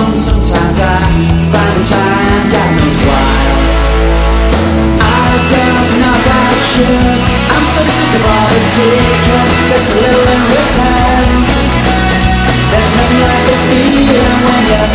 alone. Sometimes I find the time, God knows why. I don't know about you, I'm so sick of all the taking. There's a little